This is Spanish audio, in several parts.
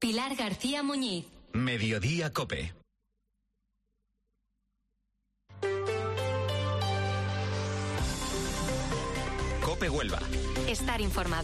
Pilar García Muñiz. Mediodía COPE. COPE Huelva. Estar informado.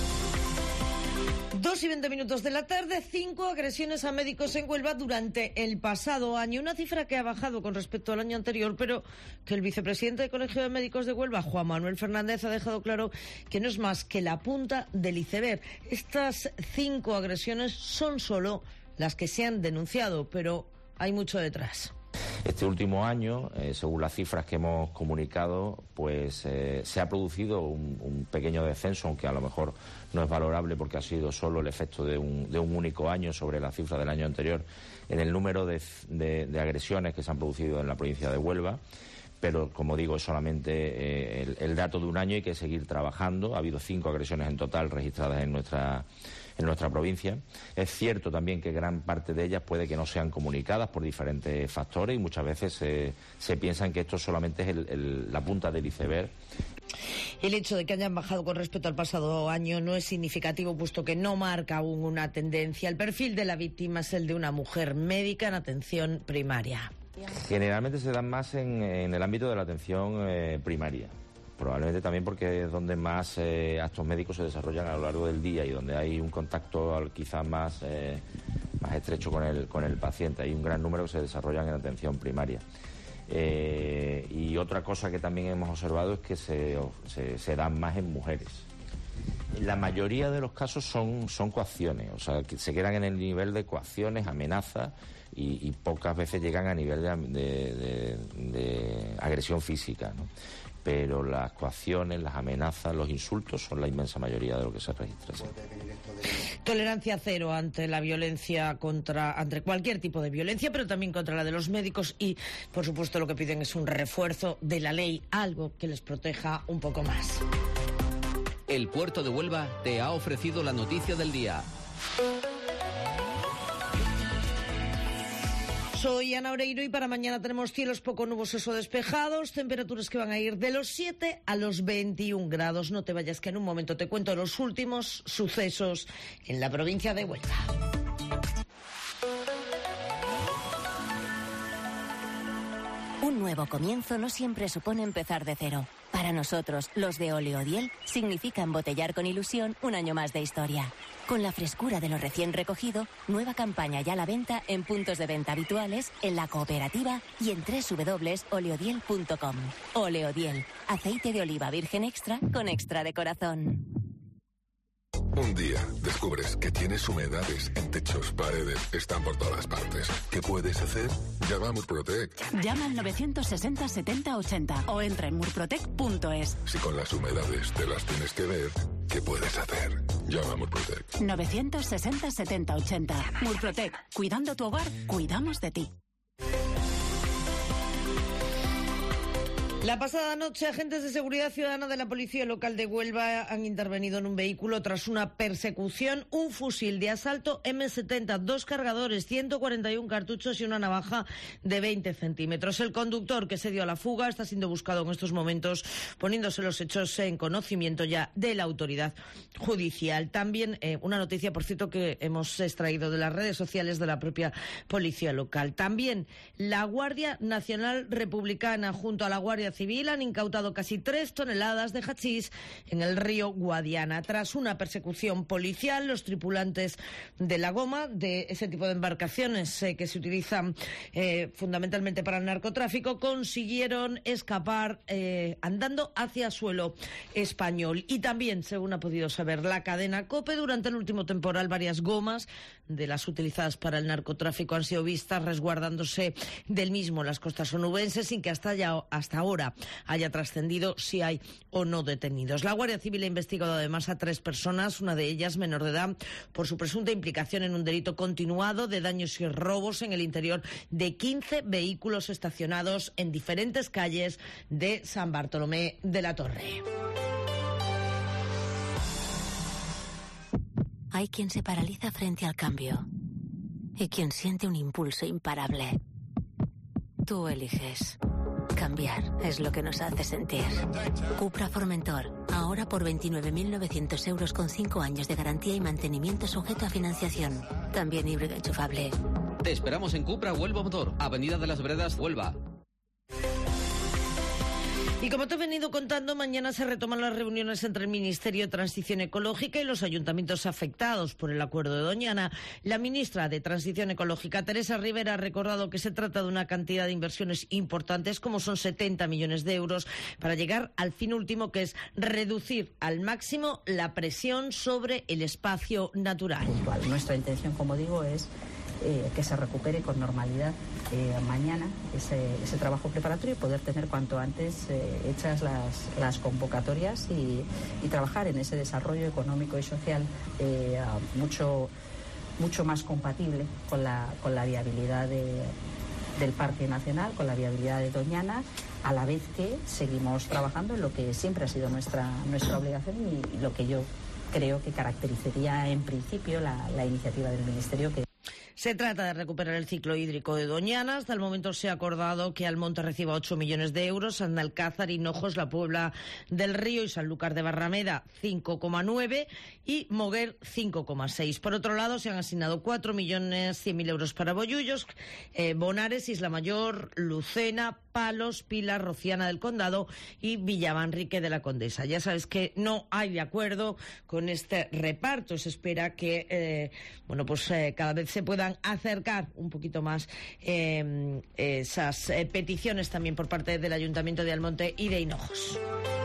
2:20 de la tarde, 5 agresiones a médicos en Huelva durante el pasado año. Una cifra que ha bajado con respecto al año anterior, pero que el vicepresidente del Colegio de Médicos de Huelva, Juan Manuel Fernández, ha dejado claro que no es más que la punta del iceberg. Estas 5 agresiones son solo las que se han denunciado, pero hay mucho detrás. Este último año, según las cifras que hemos comunicado, pues se ha producido un pequeño descenso, aunque a lo mejor no es valorable porque ha sido solo el efecto de un único año sobre la cifra del año anterior, en el número de agresiones que se han producido en la provincia de Huelva. Pero, como digo, es solamente el dato de un año y hay que seguir trabajando. Ha habido 5 agresiones en total registradas en nuestra provincia. Es cierto también que gran parte de ellas puede que no sean comunicadas por diferentes factores y muchas veces se piensan que esto solamente es la punta del iceberg. El hecho de que hayan bajado con respecto al pasado año no es significativo, puesto que no marca aún una tendencia. El perfil de la víctima es el de una mujer médica en atención primaria. Generalmente se dan más en el ámbito de la atención primaria. Probablemente también porque es donde más actos médicos se desarrollan a lo largo del día y donde hay un contacto quizás más estrecho con el paciente. Hay un gran número que se desarrollan en atención primaria. Y otra cosa que también hemos observado es que se dan más en mujeres. La mayoría de los casos son coacciones, o sea, que se quedan en el nivel de coacciones, amenazas y pocas veces llegan a nivel de agresión física, ¿no? Pero las coacciones, las amenazas, los insultos son la inmensa mayoría de lo que se registra. Sí. Tolerancia cero ante la violencia ante cualquier tipo de violencia, pero también contra la de los médicos y, por supuesto, lo que piden es un refuerzo de la ley, algo que les proteja un poco más. El Puerto de Huelva te ha ofrecido la noticia del día. Soy Ana Oreiro y para mañana tenemos cielos poco nubosos o despejados, temperaturas que van a ir de los 7 a los 21 grados. No te vayas, que en un momento te cuento los últimos sucesos en la provincia de Huelva. Un nuevo comienzo no siempre supone empezar de cero. Para nosotros, los de Oleodiel, significa embotellar con ilusión un año más de historia. Con la frescura de lo recién recogido, nueva campaña ya a la venta en puntos de venta habituales, en la cooperativa y en www.oleodiel.com. Oleodiel, aceite de oliva virgen extra con extra de corazón. Un día descubres que tienes humedades en techos, paredes, están por todas partes. ¿Qué puedes hacer? Llama a Murprotec. Llama al 960 70 80 o entra en murprotec.es. Si con las humedades te las tienes que ver, ¿qué puedes hacer? Llama a Murprotec. 960 70 80. Murprotec. Cuidando tu hogar, cuidamos de ti. La pasada noche, agentes de seguridad ciudadana de la Policía Local de Huelva han intervenido en un vehículo tras una persecución, un fusil de asalto M70, 2 cargadores, 141 cartuchos y una navaja de 20 centímetros. El conductor que se dio a la fuga está siendo buscado en estos momentos, poniéndose los hechos en conocimiento ya de la autoridad judicial. También una noticia, por cierto, que hemos extraído de las redes sociales de la propia Policía Local. También la Guardia Nacional Republicana junto a la Guardia Civil han incautado casi 3 toneladas de hachís en el río Guadiana. Tras una persecución policial, los tripulantes de la goma, de ese tipo de embarcaciones que se utilizan fundamentalmente para el narcotráfico, consiguieron escapar andando hacia suelo español. Y también, según ha podido saber la cadena COPE, durante el último temporal varias gomas de las utilizadas para el narcotráfico han sido vistas resguardándose del mismo en las costas onubenses, sin que hasta ahora haya trascendido si hay o no detenidos. La Guardia Civil ha investigado además a 3 personas, una de ellas menor de edad, por su presunta implicación en un delito continuado de daños y robos en el interior de 15 vehículos estacionados en diferentes calles de San Bartolomé de la Torre. Hay quien se paraliza frente al cambio y quien siente un impulso imparable. Tú eliges. Cambiar es lo que nos hace sentir. Cupra Formentor, ahora por 29.900 euros con 5 años de garantía y mantenimiento sujeto a financiación. También híbrido enchufable. Te esperamos en Cupra Huelva Motor, Avenida de las Bredas, Huelva. Y como te he venido contando, mañana se retoman las reuniones entre el Ministerio de Transición Ecológica y los ayuntamientos afectados por el acuerdo de Doñana. La ministra de Transición Ecológica, Teresa Rivera, ha recordado que se trata de una cantidad de inversiones importantes, como son 70 millones de euros, para llegar al fin último, que es reducir al máximo la presión sobre el espacio natural. Nuestra intención, como digo, es que se recupere con normalidad mañana ese trabajo preparatorio y poder tener cuanto antes hechas las convocatorias y trabajar en ese desarrollo económico y social mucho más compatible con la viabilidad del Parque Nacional, con la viabilidad de Doñana, a la vez que seguimos trabajando en lo que siempre ha sido nuestra obligación y lo que yo creo que caracterizaría en principio la iniciativa del Ministerio, que se trata de recuperar el ciclo hídrico de Doñana. Hasta el momento se ha acordado que Almonte reciba 8 millones de euros, Sanalcázar, Hinojos, La Puebla del Río y Sanlúcar de Barrameda 5,9 y Moguer 5,6. Por otro lado, se han asignado 4.100.000 euros para Bollullos, Bonares, Isla Mayor, Lucena, Palos, Pilar, Rociana del Condado y Villamanrique de la Condesa. Ya sabes que no hay de acuerdo con este reparto. Se espera que cada vez se puedan acercar un poquito más esas peticiones también por parte del Ayuntamiento de Almonte y de Hinojos.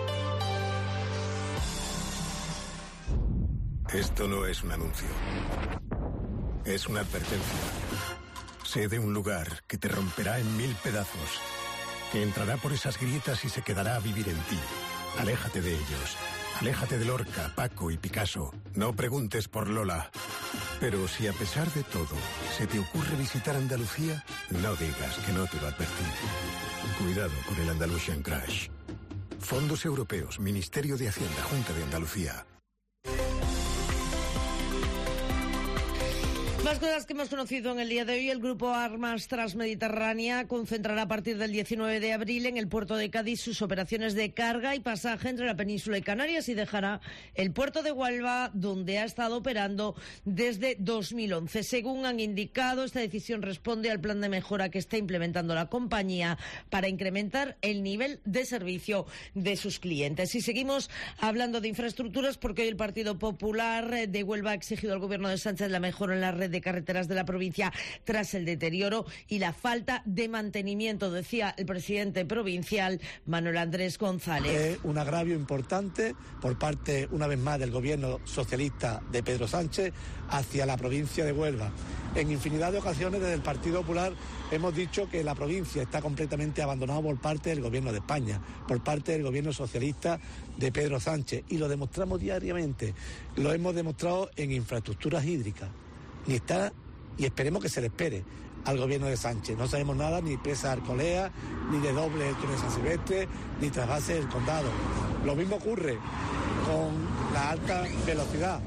Esto no es un anuncio. Es una advertencia. Sé de un lugar que te romperá en 1000 pedazos, que entrará por esas grietas y se quedará a vivir en ti. Aléjate de ellos. Aléjate de Lorca, Paco y Picasso. No preguntes por Lola. Pero si a pesar de todo se te ocurre visitar Andalucía, no digas que no te lo advertí. Cuidado con el Andalusian Crash. Fondos Europeos, Ministerio de Hacienda, Junta de Andalucía. Más cosas que hemos conocido en el día de hoy. El grupo Armas Transmediterránea concentrará a partir del 19 de abril en el puerto de Cádiz sus operaciones de carga y pasaje entre la península y Canarias y dejará el puerto de Huelva, donde ha estado operando desde 2011. Según han indicado, esta decisión responde al plan de mejora que está implementando la compañía para incrementar el nivel de servicio de sus clientes. Y seguimos hablando de infraestructuras porque hoy el Partido Popular de Huelva ha exigido al Gobierno de Sánchez la mejora en la red de carreteras de la provincia tras el deterioro y la falta de mantenimiento, decía el presidente provincial Manuel Andrés González. Es un agravio importante por parte, una vez más, del gobierno socialista de Pedro Sánchez hacia la provincia de Huelva. En infinidad de ocasiones desde el Partido Popular hemos dicho que la provincia está completamente abandonada por parte del gobierno de España, por parte del gobierno socialista de Pedro Sánchez, y lo demostramos diariamente. Lo hemos demostrado en infraestructuras hídricas. Ni está, y esperemos que se le espere al gobierno de Sánchez. No sabemos nada ni de Presa de Arcolea, ni de doble del túnel San Silvestre, ni trasvase del condado. Lo mismo ocurre con la alta velocidad.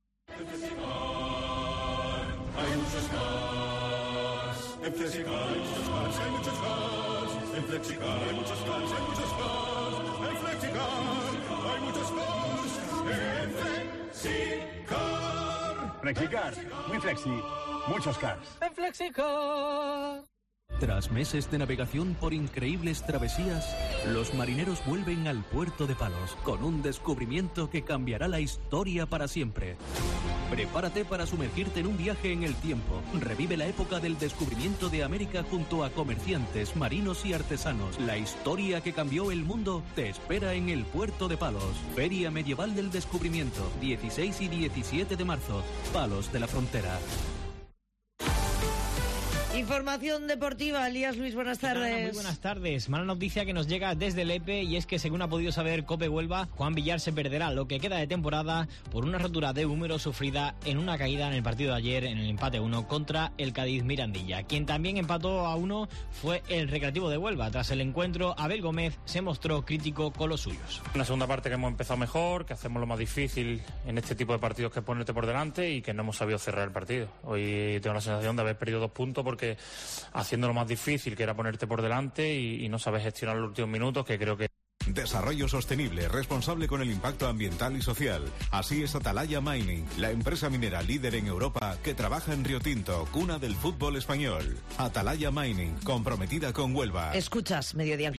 Hay muchos cars. En Flexicar hay muchos cars, hay muchos cars. En Flexicar hay muchos cars, hay muchos cars. En Flexicar hay muchos cars. En Flexicar. Flexicar, muy flexi, muchos cars. En Flexicar. Tras meses de navegación por increíbles travesías, los marineros vuelven al puerto de Palos con un descubrimiento que cambiará la historia para siempre. Prepárate para sumergirte en un viaje en el tiempo. Revive la época del descubrimiento de América junto a comerciantes, marinos y artesanos. La historia que cambió el mundo te espera en el puerto de Palos. Feria Medieval del Descubrimiento, 16 y 17 de marzo. Palos de la Frontera. Información deportiva, Elías Luis, buenas tardes. Muy buenas tardes. Mala noticia que nos llega desde Lepe y es que, según ha podido saber COPE Huelva, Juan Villar se perderá lo que queda de temporada por una rotura de húmero sufrida en una caída en el partido de ayer en el empate 1 contra el Cádiz Mirandilla. Quien también empató a 1 fue el Recreativo de Huelva. Tras el encuentro, Abel Gómez se mostró crítico con los suyos. Una segunda parte que hemos empezado mejor, que hacemos lo más difícil en este tipo de partidos, que es ponerte por delante, y que no hemos sabido cerrar el partido. Hoy tengo la sensación de haber perdido 2 puntos porque que haciendo lo más difícil, que era ponerte por delante y no sabes gestionar los últimos minutos, que creo que... Desarrollo sostenible, responsable con el impacto ambiental y social. Así es Atalaya Mining, la empresa minera líder en Europa que trabaja en Río Tinto, cuna del fútbol español. Atalaya Mining, comprometida con Huelva. Escuchas Mediodía.